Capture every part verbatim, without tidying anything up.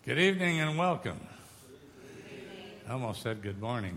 Good evening and welcome. I almost said good morning.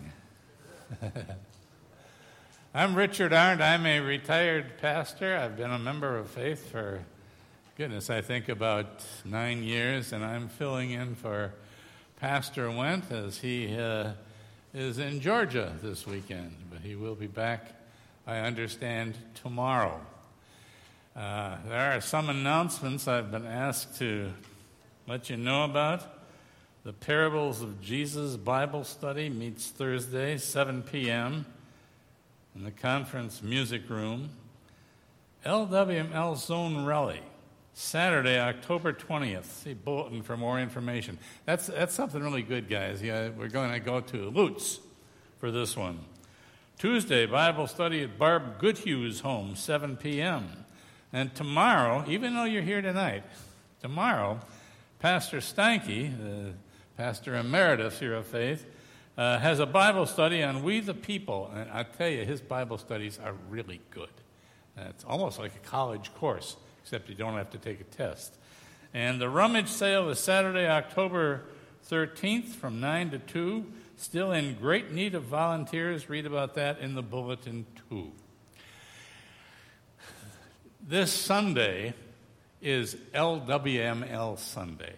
I'm Richard Arndt. I'm a retired pastor. I've been a member of Faith for, goodness, I think about nine years, and I'm filling in for Pastor Went as he uh, is in Georgia this weekend, but he will be back, I understand, tomorrow. Uh, there are some announcements I've been asked to let you know about. The Parables of Jesus Bible Study meets Thursday, seven p.m. in the conference music room. L W M L Zone Rally, Saturday, October twentieth. See bulletin for more information. That's that's something really good, guys. Yeah, we're going to go to Lutz for this one. Tuesday, Bible study at Barb Goodhue's home, seven p.m. And tomorrow, even though you're here tonight, tomorrow, Pastor Steinke, the pastor emeritus here of Faith, uh, has a Bible study on We the People. And I tell you, his Bible studies are really good. Uh, it's almost like a college course, except you don't have to take a test. And the rummage sale is Saturday, October thirteenth from nine to two. Still in great need of volunteers. Read about that in the bulletin, too. This Sunday is L W M L Sunday.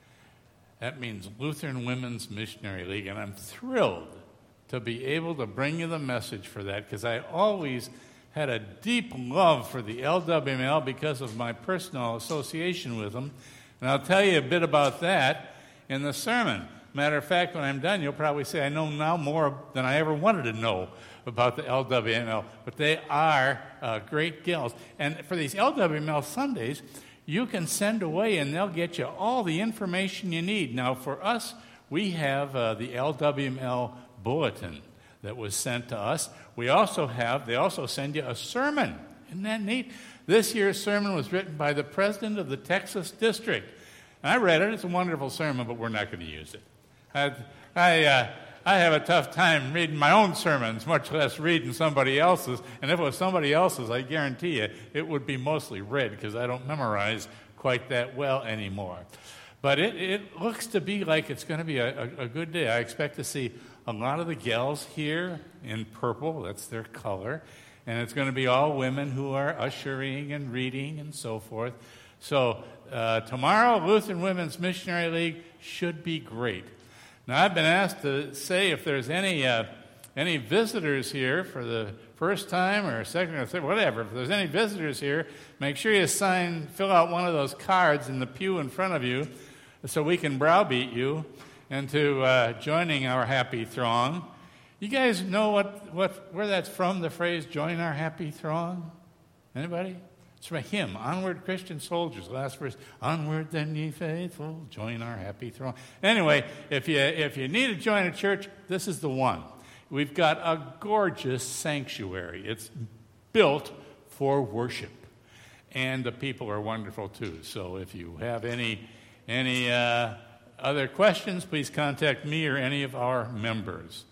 That means Lutheran Women's Missionary League, and I'm thrilled to be able to bring you the message for that, because I always had a deep love for the L W M L because of my personal association with them, and I'll tell you a bit about that in the sermon. Matter of fact, when I'm done, you'll probably say I know now more than I ever wanted to know about the L W M L, but they are uh, great gals. And for these L W M L Sundays, you can send away and they'll get you all the information you need. Now, for us, we have uh, the L W M L bulletin that was sent to us. We also have, they also send you a sermon. Isn't that neat? This year's sermon was written by the president of the Texas district. And I read it. It's a wonderful sermon, but we're not going to use it. I, I, uh, I have a tough time reading my own sermons, much less reading somebody else's. And if it was somebody else's, I guarantee you it would be mostly read, because I don't memorize quite that well anymore. But it, it looks to be like it's going to be a, a, a good day. I expect to see a lot of the gals here in purple. That's their color. And it's going to be all women who are ushering and reading and so forth. So uh, tomorrow, Lutheran Women's Missionary League should be great. Now, I've been asked to say if there's any uh, any visitors here for the first time or second or third, whatever. If there's any visitors here, make sure you sign, fill out one of those cards in the pew in front of you so we can browbeat you into uh, joining our happy throng. You guys know what, what where that's from, the phrase, join our happy throng? Anybody? It's from a hymn, Onward Christian Soldiers, last verse. Onward then ye faithful, join our happy throng. Anyway, if you if you need to join a church, this is the one. We've got a gorgeous sanctuary. It's built for worship. And the people are wonderful too. So if you have any any uh, other questions, please contact me or any of our members.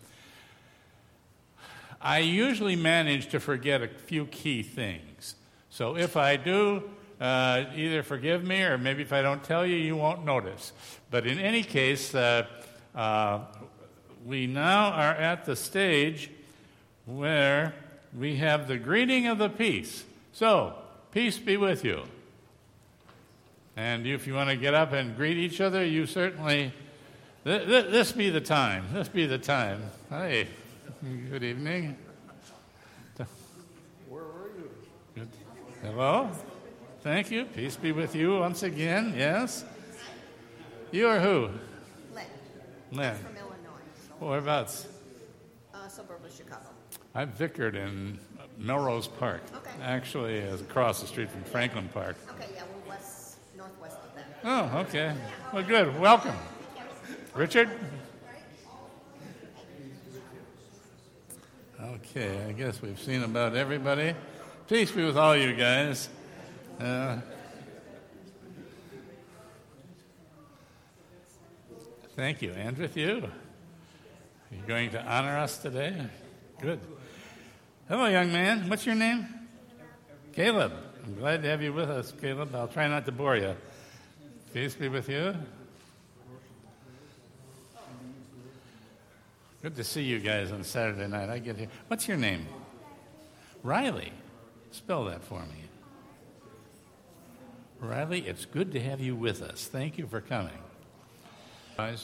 I usually manage to forget a few key things. So if I do, uh, either forgive me, or maybe if I don't tell you, you won't notice. But in any case, uh, uh, we now are at the stage where we have the greeting of the peace. So, peace be with you. And if you want to get up and greet each other, you certainly, th- th- this be the time. This be the time. Hey, good evening. Good. Hello. Thank you. Peace be with you once again. Yes. You are who? Lynn. Lynn. From Illinois. Whereabouts? Uh, suburb of Chicago. I vicared in Melrose Park. Okay. Actually, is across the street from Franklin Park. Okay, yeah, we're west, northwest of that. Oh, okay. Well, good. Welcome. Richard? Okay, I guess we've seen about everybody. Peace be with all you guys. Uh, thank you. And with you. Are you going to honor us today? Good. Hello, young man. What's your name? Caleb. I'm glad to have you with us, Caleb. I'll try not to bore you. Peace be with you. Good to see you guys on Saturday night. I get here. What's your name? Riley. Spell that for me. Riley, it's good to have you with us. Thank you for coming. Guys.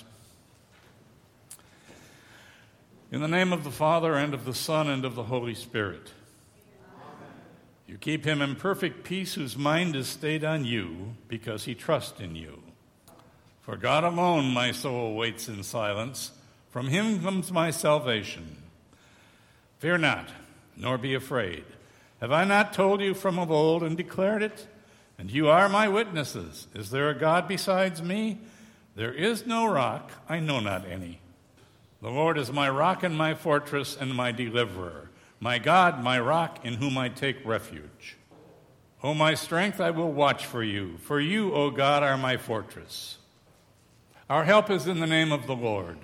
In the name of the Father, and of the Son, and of the Holy Spirit. Amen. You keep him in perfect peace whose mind is stayed on you, because he trusts in you. For God alone my soul waits in silence. From him comes my salvation. Fear not, nor be afraid. Have I not told you from of old and declared it? And you are my witnesses. Is there a God besides me? There is no rock, I know not any. The Lord is my rock and my fortress and my deliverer, my God, my rock, in whom I take refuge. O my strength, I will watch for you. For you, O God, are my fortress. Our help is in the name of the Lord.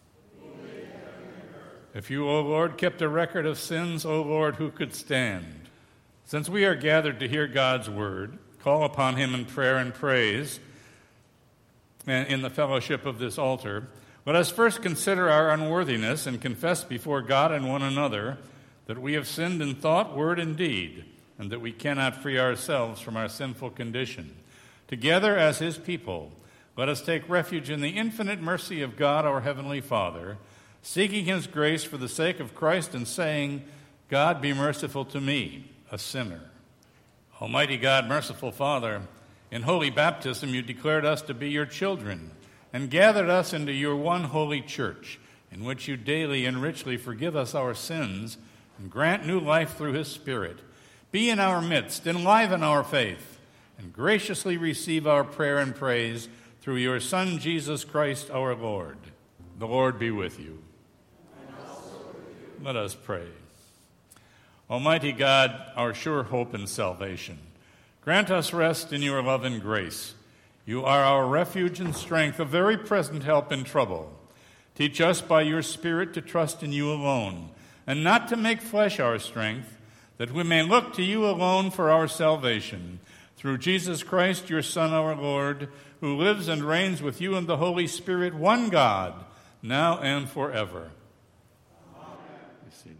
If you, O Lord, kept a record of sins, O Lord, who could stand? Since we are gathered to hear God's word, call upon him in prayer and praise, and in the fellowship of this altar, let us first consider our unworthiness and confess before God and one another that we have sinned in thought, word, and deed, and that we cannot free ourselves from our sinful condition. Together as his people, let us take refuge in the infinite mercy of God, our Heavenly Father, seeking his grace for the sake of Christ and saying, God, be merciful to me, a sinner. Almighty God, merciful Father, in holy baptism you declared us to be your children and gathered us into your one holy church, in which you daily and richly forgive us our sins and grant new life through his Spirit. Be in our midst, enliven our faith, and graciously receive our prayer and praise through your Son, Jesus Christ, our Lord. The Lord be with you. And also with you. Let us pray. Almighty God, our sure hope and salvation, grant us rest in your love and grace. You are our refuge and strength, a very present help in trouble. Teach us by your Spirit to trust in you alone, and not to make flesh our strength, that we may look to you alone for our salvation. Through Jesus Christ, your Son, our Lord, who lives and reigns with you in the Holy Spirit, one God, now and forever. Amen. Be seated.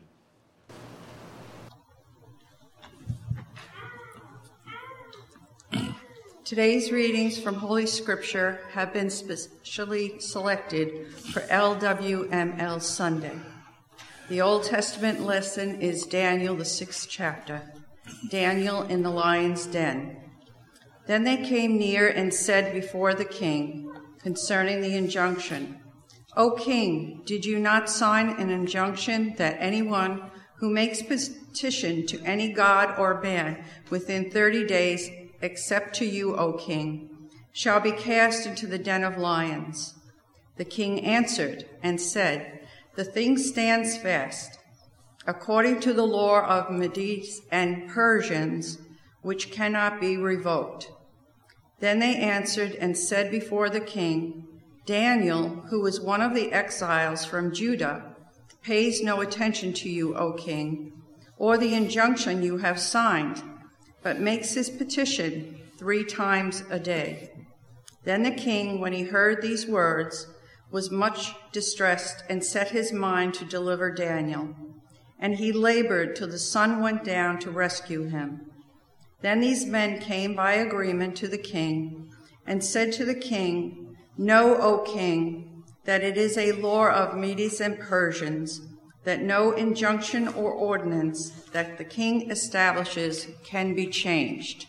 Today's readings from Holy Scripture have been specially selected for L W M L Sunday. The Old Testament lesson is Daniel, the sixth chapter, Daniel in the lion's den. Then they came near and said before the king concerning the injunction, O king, did you not sign an injunction that anyone who makes petition to any god or man within thirty days, except to you, O king, shall be cast into the den of lions? The king answered and said, the thing stands fast, according to the law of Medes and Persians, which cannot be revoked. Then they answered and said before the king, Daniel, who is one of the exiles from Judah, pays no attention to you, O king, or the injunction you have signed, but makes his petition three times a day. Then the king, when he heard these words, was much distressed and set his mind to deliver Daniel. And he labored till the sun went down to rescue him. Then these men came by agreement to the king and said to the king, Know, O king, that it is a law of Medes and Persians, that no injunction or ordinance that the king establishes can be changed.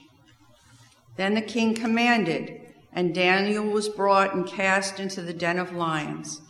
Then the king commanded, and Daniel was brought and cast into the den of lions.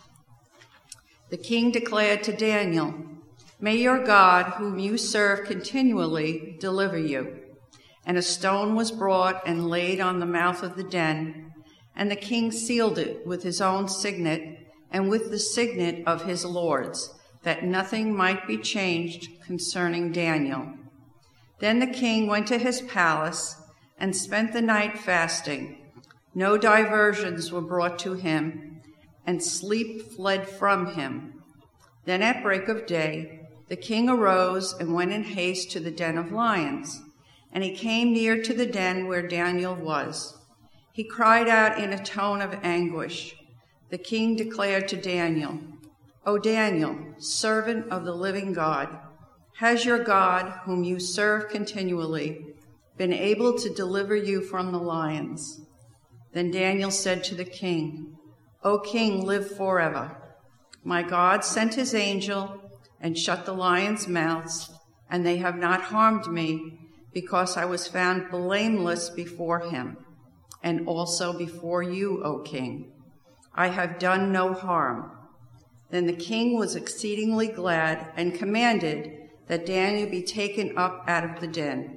The king declared to Daniel, May your God, whom you serve continually, deliver you. And a stone was brought and laid on the mouth of the den, and the king sealed it with his own signet and with the signet of his lords, that nothing might be changed concerning Daniel. Then the king went to his palace and spent the night fasting. No diversions were brought to him, and sleep fled from him. Then at break of day, the king arose and went in haste to the den of lions, and he came near to the den where Daniel was. He cried out in a tone of anguish. The king declared to Daniel, O Daniel, servant of the living God, has your God, whom you serve continually, been able to deliver you from the lions?" Then Daniel said to the king, "O king, live forever. My God sent his angel and shut the lions' mouths, and they have not harmed me, because I was found blameless before him, and also before you, O king. I have done no harm." Then the king was exceedingly glad and commanded that Daniel be taken up out of the den.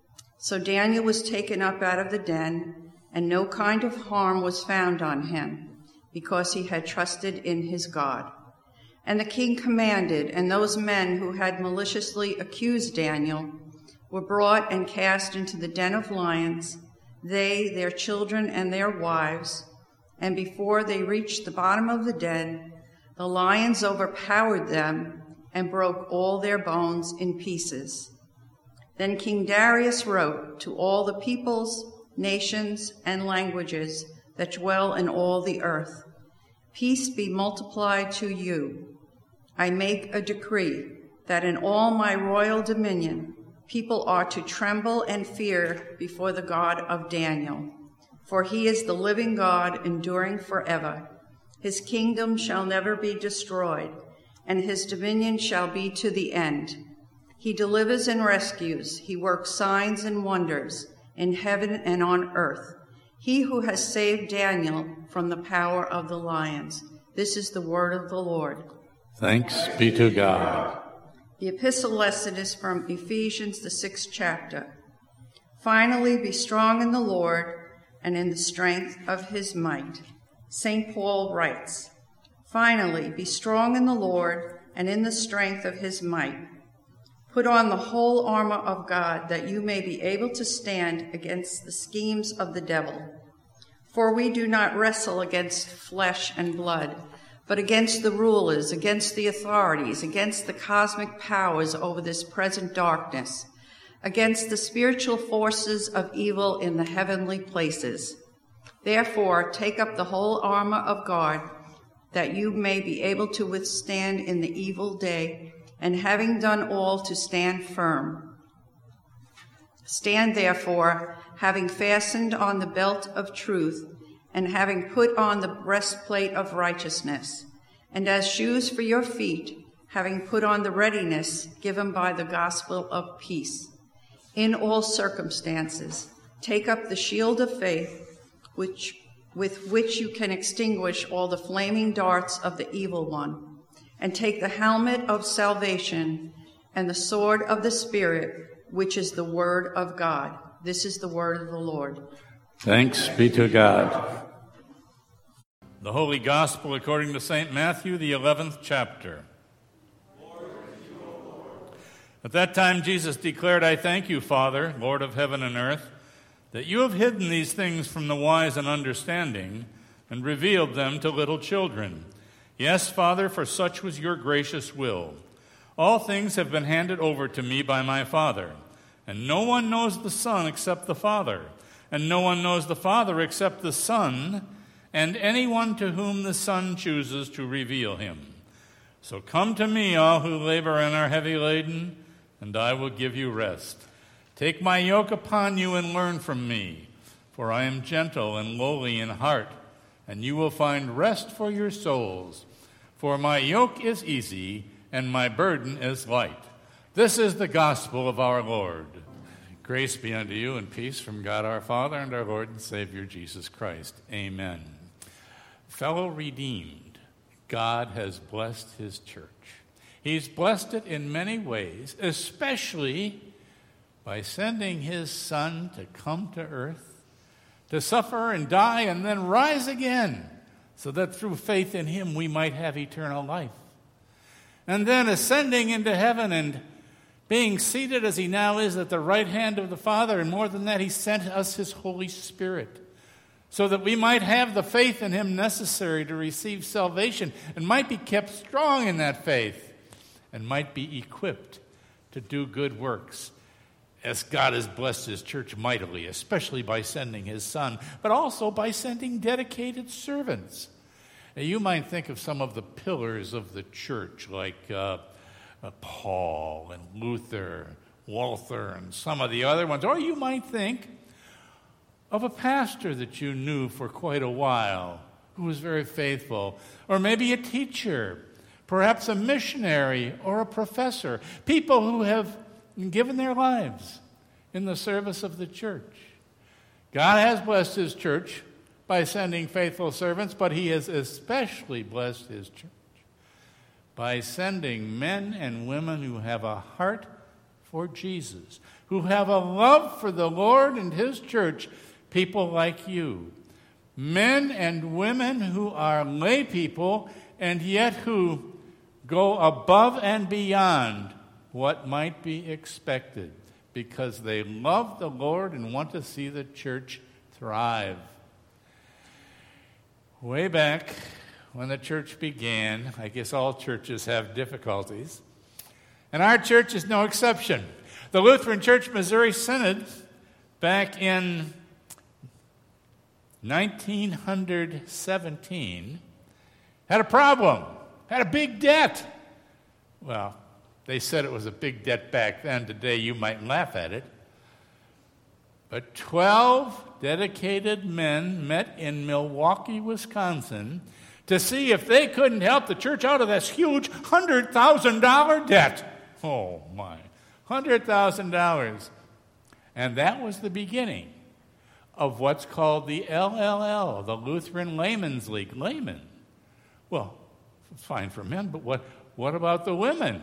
So Daniel was taken up out of the den, and no kind of harm was found on him, because he had trusted in his God. And the king commanded, and those men who had maliciously accused Daniel were brought and cast into the den of lions, they, their children, and their wives. And before they reached the bottom of the den, the lions overpowered them and broke all their bones in pieces. Then King Darius wrote to all the peoples, nations, and languages that dwell in all the earth, "Peace be multiplied to you. I make a decree that in all my royal dominion people are to tremble and fear before the God of Daniel, for he is the living God, enduring forever. His kingdom shall never be destroyed, and his dominion shall be to the end. He delivers and rescues. He works signs and wonders in heaven and on earth. He who has saved Daniel from the power of the lions." This is the word of the Lord. Thanks be to God. The epistle lesson is from Ephesians, the sixth chapter. "Finally, be strong in the Lord and in the strength of his might." Saint Paul writes, "Finally, be strong in the Lord and in the strength of his might. Put on the whole armor of God, that you may be able to stand against the schemes of the devil. For we do not wrestle against flesh and blood, but against the rulers, against the authorities, against the cosmic powers over this present darkness, against the spiritual forces of evil in the heavenly places. Therefore, take up the whole armor of God, that you may be able to withstand in the evil day, and having done all, to stand firm. Stand therefore, having fastened on the belt of truth, and having put on the breastplate of righteousness, and as shoes for your feet, having put on the readiness given by the gospel of peace. In all circumstances, take up the shield of faith, which, with which you can extinguish all the flaming darts of the evil one, and take the helmet of salvation and the sword of the Spirit, which is the word of God." This is the word of the Lord. Thanks be to God. The Holy Gospel according to Saint Matthew, the eleventh chapter. At that time Jesus declared, "I thank you, Father, Lord of heaven and earth, that you have hidden these things from the wise and understanding and revealed them to little children. Yes, Father, for such was your gracious will. All things have been handed over to me by my Father, and no one knows the Son except the Father, and no one knows the Father except the Son, and anyone to whom the Son chooses to reveal him. So come to me, all who labor and are heavy laden, and I will give you rest. Take my yoke upon you and learn from me, for I am gentle and lowly in heart, and you will find rest for your souls. For my yoke is easy, and my burden is light." This is the gospel of our Lord. Grace be unto you and peace from God our Father and our Lord and Savior Jesus Christ. Amen. Fellow redeemed, God has blessed his church. He's blessed it in many ways, especially by sending his Son to come to earth, to suffer and die and then rise again, so that through faith in him we might have eternal life. And then ascending into heaven and being seated as he now is at the right hand of the Father, and more than that, he sent us his Holy Spirit, so that we might have the faith in him necessary to receive salvation, and might be kept strong in that faith, and might be equipped to do good works, as God has blessed his church mightily, especially by sending his Son, but also by sending dedicated servants. Now, you might think of some of the pillars of the church, like uh, uh, Paul and Luther, Walther, and some of the other ones. Or you might think of a pastor that you knew for quite a while who was very faithful. Or maybe a teacher, perhaps a missionary or a professor. People who have given their lives in the service of the church. God has blessed his church by sending faithful servants, but he has especially blessed his church by sending men and women who have a heart for Jesus, who have a love for the Lord and his church, people like you. Men and women who are lay people and yet who go above and beyond what might be expected, because they love the Lord and want to see the church thrive. Way back when the church began, I guess all churches have difficulties, and our church is no exception. The Lutheran Church Missouri Synod, back in nineteen seventeen, had a problem, had a big debt. Well, they said it was a big debt back then. Today you might laugh at it. But twelve dedicated men met in Milwaukee, Wisconsin, to see if they couldn't help the church out of this huge one hundred thousand dollars debt. Oh, my. one hundred thousand dollars. And that was the beginning of what's called the L L L, the Lutheran Laymen's League. Laymen. Well, fine for men, but what, what about the women?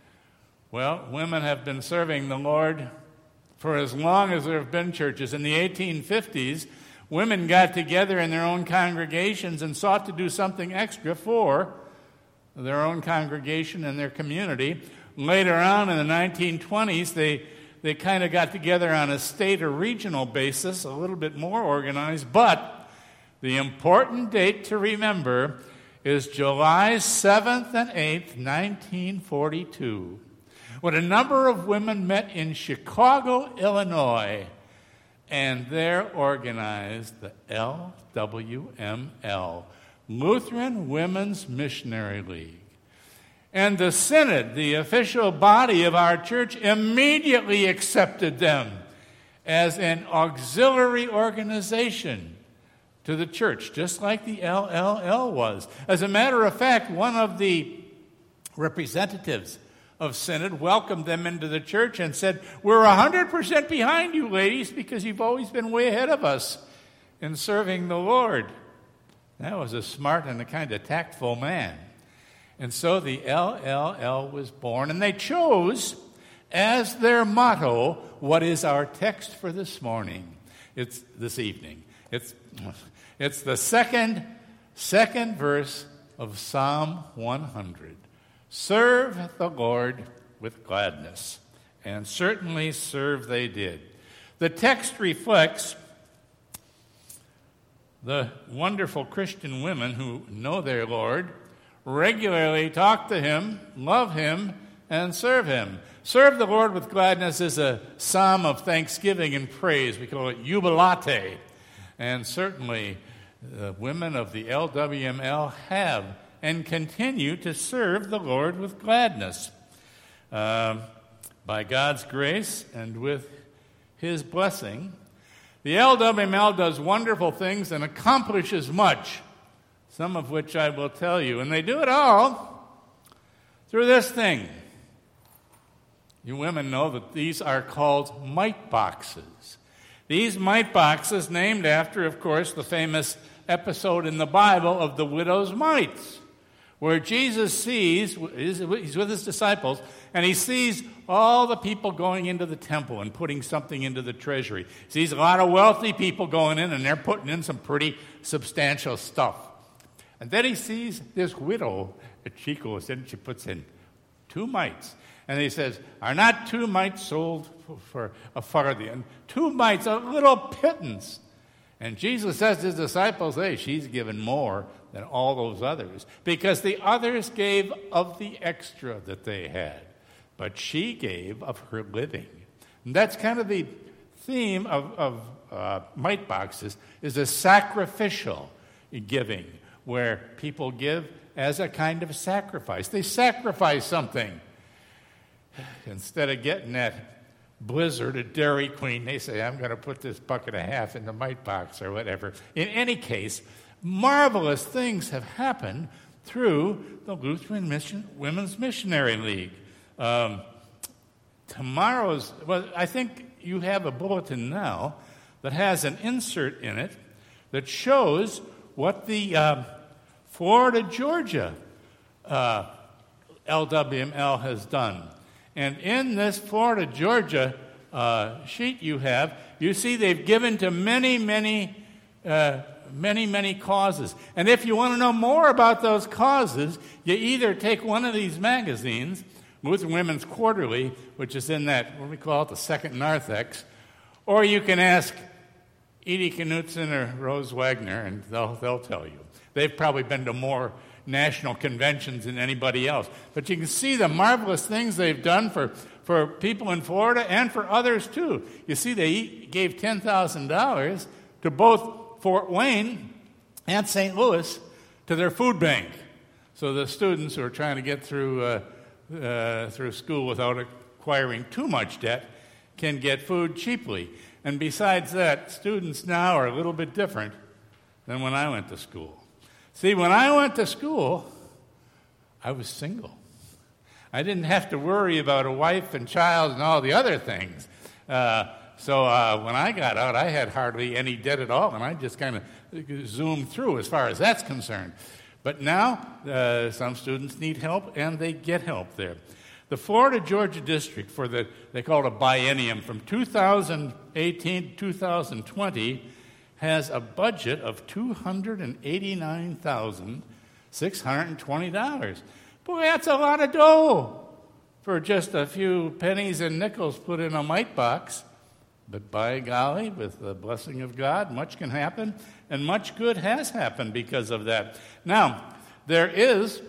Well, women have been serving the Lord for as long as there have been churches. In the eighteen fifties, women got together in their own congregations and sought to do something extra for their own congregation and their community. Later on in the nineteen twenties, they, they kind of got together on a state or regional basis, a little bit more organized. But the important date to remember is July seventh and eighth, nineteen forty-two. When a number of women met in Chicago, Illinois, and there organized the L W M L, Lutheran Women's Missionary League. And the Synod, the official body of our church, immediately accepted them as an auxiliary organization to the church, just like the L L L was. As a matter of fact, one of the representatives of Synod welcomed them into the church and said, "We're one hundred percent behind you, ladies, because you've always been way ahead of us in serving the Lord." That was a smart and a kind of tactful man. And so the L L L was born, and they chose as their motto what is our text for this morning. It's this evening. It's, it's the second, second verse of Psalm one hundred. Serve the Lord with gladness. And certainly serve they did. The text reflects the wonderful Christian women who know their Lord, regularly talk to him, love him, and serve him. Serve the Lord with gladness is a psalm of thanksgiving and praise. We call it jubilate. And certainly the women of the L W M L have and continue to serve the Lord with gladness. Uh, by God's grace and with his blessing, the L W M L does wonderful things and accomplishes much, some of which I will tell you. And they do it all through this thing. You women know that these are called mite boxes. These mite boxes, named after, of course, the famous episode in the Bible of the widow's mites, where Jesus sees, he's with his disciples, and he sees all the people going into the temple and putting something into the treasury. He sees a lot of wealthy people going in, and they're putting in some pretty substantial stuff. And then he sees this widow that she goes in, she puts in two mites. And he says, "Are not two mites sold for a farthing? Two mites, a little pittance." And Jesus says to his disciples, "Hey, she's given more than all those others, because the others gave of the extra that they had, but she gave of her living." And that's kind of the theme of, of uh, mite boxes, is a sacrificial giving, where people give as a kind of sacrifice. They sacrifice something. Instead of getting that Blizzard at Dairy Queen, they say, I'm going to put this bucket and a half in the mite box or whatever. In any case, marvelous things have happened through the Lutheran Mission, Women's Missionary League. Um, tomorrow's, well, I think you have a bulletin now that has an insert in it that shows what the uh, Florida, Georgia uh, L W M L has done. And in this Florida, Georgia uh, sheet you have, you see they've given to many, many, uh, many, many causes. And if you want to know more about those causes, you either take one of these magazines, Lutheran Women's Quarterly, which is in that, what do we call it, the second narthex, or you can ask Edie Knutson or Rose Wagner, and they'll, they'll tell you. They've probably been to more national conventions than anybody else. But you can see the marvelous things they've done for, for people in Florida and for others, too. You see, they gave ten thousand dollars to both Fort Wayne and Saint Louis to their food bank. So the students who are trying to get through, uh, uh, through school without acquiring too much debt can get food cheaply. And besides that, students now are a little bit different than when I went to school. See, when I went to school, I was single. I didn't have to worry about a wife and child and all the other things. Uh, so uh, when I got out, I had hardly any debt at all, and I just kind of zoomed through as far as that's concerned. But now, uh, some students need help, and they get help there. The Florida, Georgia district, for the, they call it a biennium, from two thousand eighteen to two thousand twenty, has a budget of two hundred eighty-nine thousand six hundred twenty dollars. Boy, that's a lot of dough for just a few pennies and nickels put in a mite box. But by golly, with the blessing of God, much can happen, and much good has happened because of that. Now, there is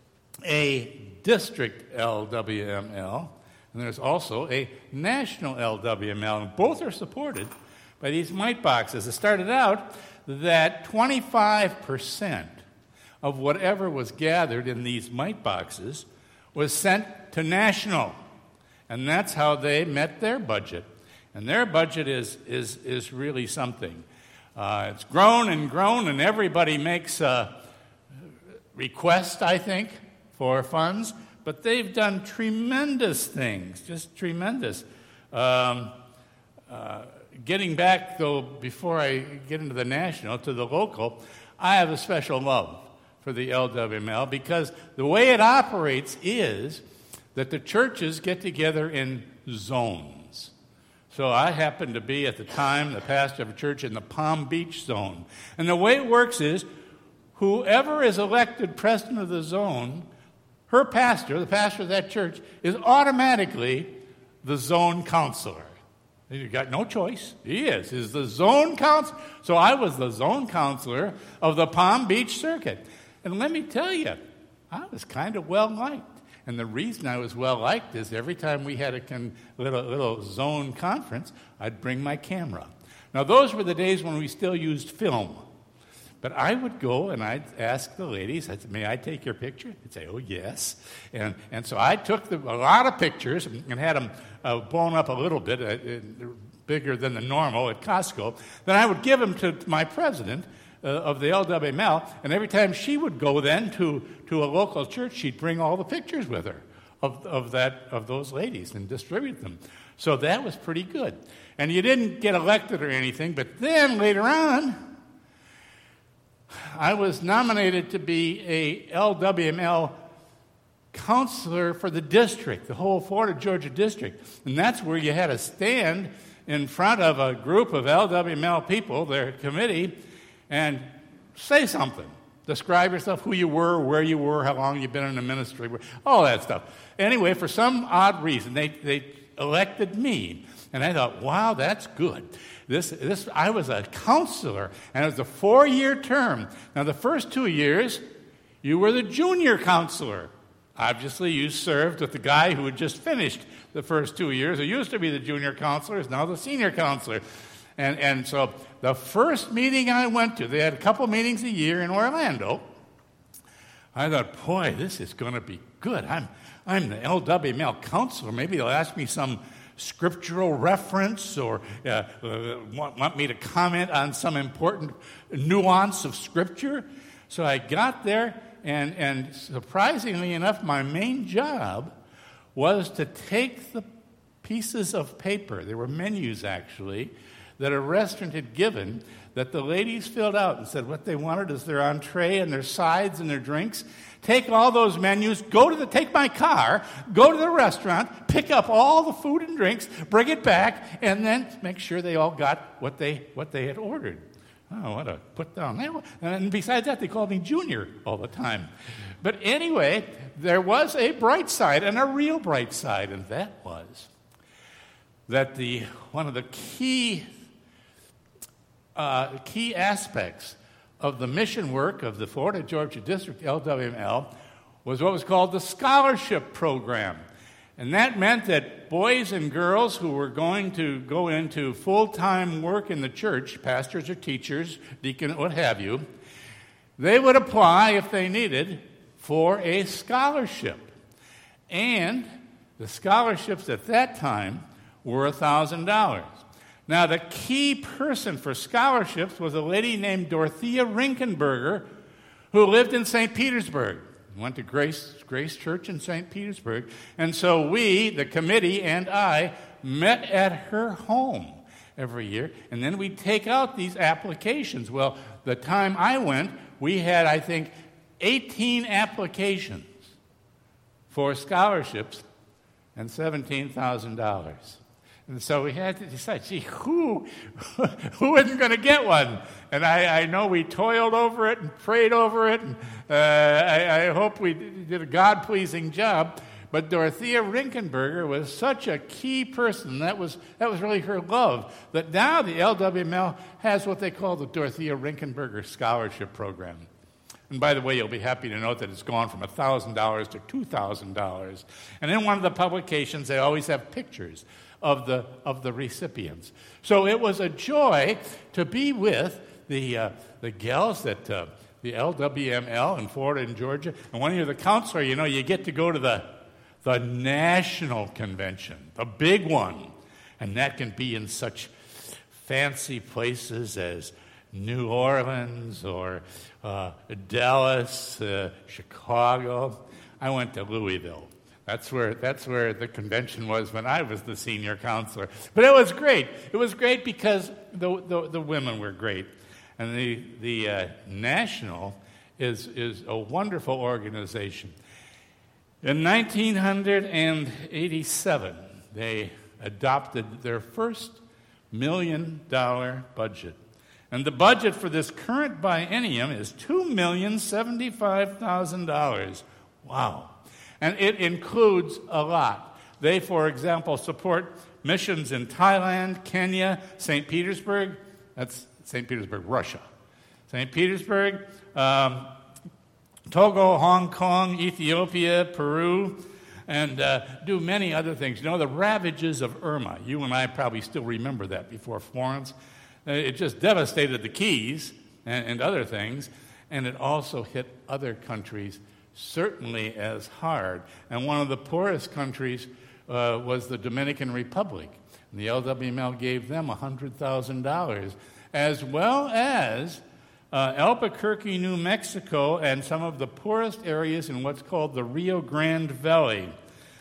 a district L W M L, and there's also a national L W M L, and both are supported by these mite boxes. It started out that twenty-five percent of whatever was gathered in these mite boxes was sent to national, and that's how they met their budget. And their budget is is is really something. Uh, it's grown and grown, and everybody makes a request, I think, for funds, but they've done tremendous things, just tremendous. Um, uh, Getting back, though, before I get into the national, to the local, I have a special love for the L W M L because the way it operates is that the churches get together in zones. So I happened to be, at the time, the pastor of a church in the Palm Beach zone. And the way it works is whoever is elected president of the zone, her pastor, the pastor of that church, is automatically the zone counselor. You got no choice. He is. He's the zone counselor. So I was the zone counselor of the Palm Beach circuit. And let me tell you, I was kind of well-liked. And the reason I was well-liked is every time we had a con- little, little zone conference, I'd bring my camera. Now, those were the days when we still used film. But I would go and I'd ask the ladies, I'd say, may I take your picture? They'd say, oh, yes. And and so I took the, a lot of pictures and had them uh, blown up a little bit, uh, uh, bigger than the normal at Costco. Then I would give them to my president uh, of the L W M L, and every time she would go then to, to a local church, she'd bring all the pictures with her of, of, that, of those ladies and distribute them. So that was pretty good. And you didn't get elected or anything, but then later on, I was nominated to be a L W M L counselor for the district, the whole Florida, Georgia district. And that's where you had to stand in front of a group of L W M L people, their committee, and say something. Describe yourself, who you were, where you were, how long you've been in the ministry, all that stuff. Anyway, for some odd reason, they, they elected me. And I thought, wow, that's good. This, this, I was a counselor, and it was a four-year term. Now, the first two years, you were the junior counselor. Obviously, you served with the guy who had just finished the first two years. Who used to be the junior counselor, is now the senior counselor. And, and so the first meeting I went to, they had a couple meetings a year in Orlando. I thought, boy, this is going to be good. I'm, I'm the L W M L counselor. Maybe they'll ask me some scriptural reference or uh, uh, want, want me to comment on some important nuance of Scripture. So I got there, and, and surprisingly enough, my main job was to take the pieces of paper, there were menus actually, that a restaurant had given that the ladies filled out and said what they wanted is their entree and their sides and their drinks. Take all those menus, go to the, take my car, go to the restaurant, pick up all the food and drinks, bring it back, and then make sure they all got what they what they had ordered. Oh, what a put down. And besides that, they called me Junior all the time. But anyway, there was a bright side, and a real bright side, and that was that the one of the key uh, key aspects of the mission work of the Florida Georgia District L W M L was what was called the scholarship program. And that meant that boys and girls who were going to go into full-time work in the church, pastors or teachers, deacon, what have you, they would apply, if they needed, for a scholarship. And the scholarships at that time were one thousand dollars. Now, the key person for scholarships was a lady named Dorothea Rinkenberger, who lived in Saint Petersburg. Went to Grace, Grace Church in Saint Petersburg. And so we, the committee and I, met at her home every year. And then we'd take out these applications. Well, the time I went, we had, I think, eighteen applications for scholarships and seventeen thousand dollars. And so we had to decide, gee, who, who isn't going to get one? And I, I know we toiled over it and prayed over it, and uh, I, I hope we did a God-pleasing job. But Dorothea Rinkenberger was such a key person. That was, that was really her love. That now the L W M L has what they call the Dorothea Rinkenberger Scholarship Program. And by the way, you'll be happy to note that it's gone from one thousand dollars to two thousand dollars. And in one of the publications, they always have pictures of the of the recipients. So it was a joy to be with the uh, the gals that uh, the L W M L in Florida and Georgia. And when you're the counselor, you know, you get to go to the the national convention, the big one. And that can be in such fancy places as New Orleans or uh, Dallas, uh, Chicago. I went to Louisville. That's where that's where the convention was when I was the senior counselor. But it was great. It was great because the the, the women were great, and the the uh, national is is a wonderful organization. In nineteen eighty-seven, they adopted their first million dollar budget, and the budget for this current biennium is two million seventy-five thousand dollars. Wow. And it includes a lot. They, for example, support missions in Thailand, Kenya, Saint Petersburg. That's Saint Petersburg, Russia. Saint Petersburg, um, Togo, Hong Kong, Ethiopia, Peru, and uh, do many other things. You know, the ravages of Irma. You and I probably still remember that before Florence. Uh, it just devastated the Keys and, and other things, and it also hit other countries certainly as hard. And one of the poorest countries uh, was the Dominican Republic. And the L W M L gave them one hundred thousand dollars, as well as uh, Albuquerque, New Mexico, and some of the poorest areas in what's called the Rio Grande Valley.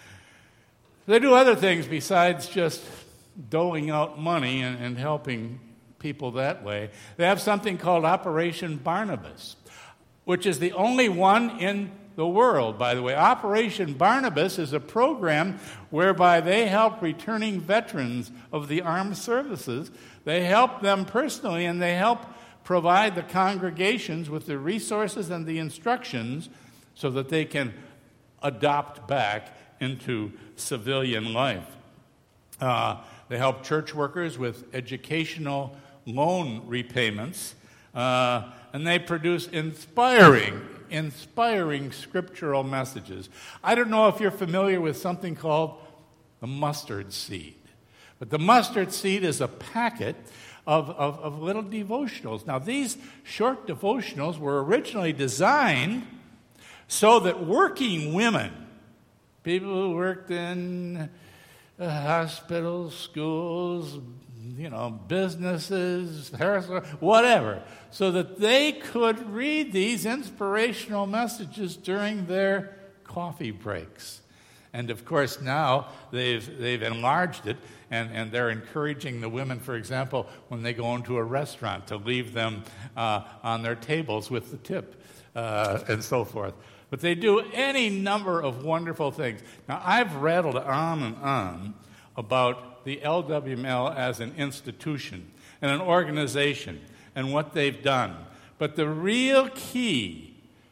They do other things besides just doling out money and, and helping people that way. They have something called Operation Barnabas, which is the only one in the world, by the way. Operation Barnabas is a program whereby they help returning veterans of the armed services. They help them personally, and they help provide the congregations with the resources and the instructions so that they can adopt back into civilian life. Uh, they help church workers with educational loan repayments, uh, and they produce inspiring inspiring scriptural messages. I don't know if you're familiar with something called the mustard seed. But the mustard seed is a packet of, of, of little devotionals. Now, these short devotionals were originally designed so that working women, people who worked in uh, hospitals, schools, you know, businesses, whatever, so that they could read these inspirational messages during their coffee breaks. And of course now they've they've enlarged it, and, and they're encouraging the women, for example, when they go into a restaurant, to leave them uh, on their tables with the tip uh, and so forth. But they do any number of wonderful things. Now, I've rattled on and on about the L W M L as an institution and an organization and what they've done. But the real key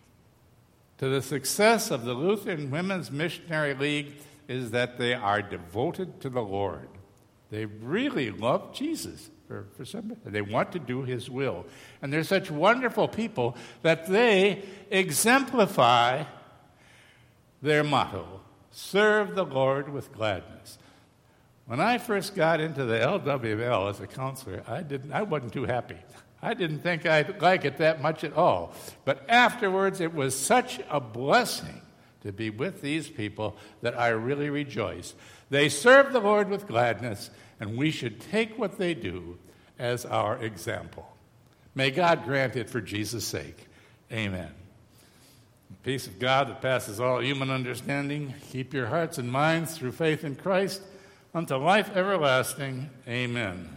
to the success of the Lutheran Women's Missionary League is that they are devoted to the Lord. They really love Jesus. For, for some, they want to do His will. And they're such wonderful people that they exemplify their motto, serve the Lord with gladness. When I first got into the L W M L as a counselor, I didn't. I wasn't too happy. I didn't think I'd like it that much at all. But afterwards, it was such a blessing to be with these people that I really rejoice. They serve the Lord with gladness, and we should take what they do as our example. May God grant it for Jesus' sake. Amen. The peace of God that passes all human understanding, keep your hearts and minds through faith in Christ unto life everlasting. Amen.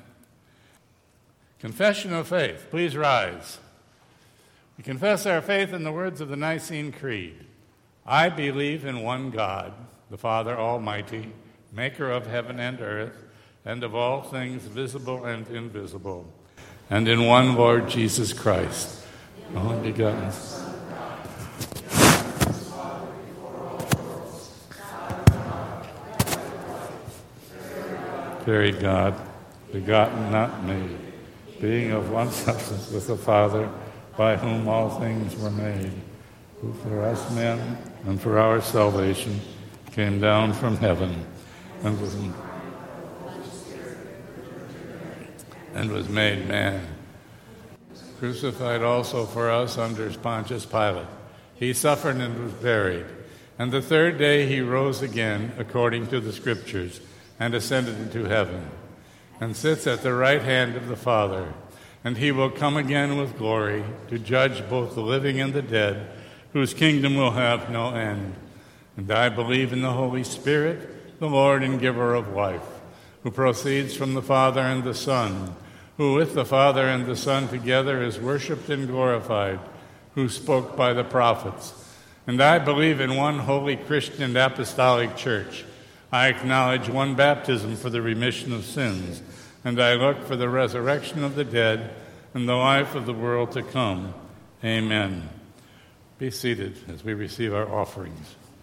Confession of faith. Please rise. We confess our faith in the words of the Nicene Creed. I believe in one God, the Father Almighty, maker of heaven and earth, and of all things visible and invisible, and in one Lord Jesus Christ, only begotten Son. Very God, begotten, not made, being of one substance with the Father, by whom all things were made, who for us men and for our salvation came down from heaven and was, and was made man. Crucified also for us under Pontius Pilate. He suffered and was buried. And the third day he rose again, according to the Scriptures, and ascended into heaven, and sits at the right hand of the Father. And he will come again with glory to judge both the living and the dead, whose kingdom will have no end. And I believe in the Holy Spirit, the Lord and giver of life, who proceeds from the Father and the Son, who with the Father and the Son together is worshipped and glorified, who spoke by the prophets. And I believe in one holy Christian and apostolic church. I acknowledge one baptism for the remission of sins, and I look for the resurrection of the dead and the life of the world to come. Amen. Be seated as we receive our offerings.